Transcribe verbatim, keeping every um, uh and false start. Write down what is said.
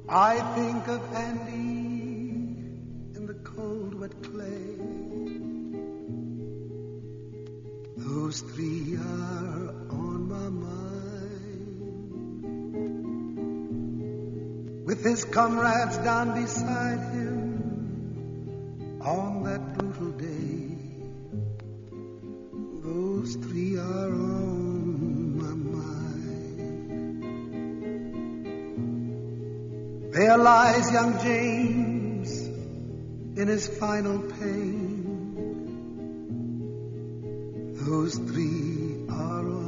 I think of Andy in the cold, wet clay. Those three are on my mind. With his comrades down beside him on that brutal day. Those three are on my mind. There lies young James in his final pain. Those three are on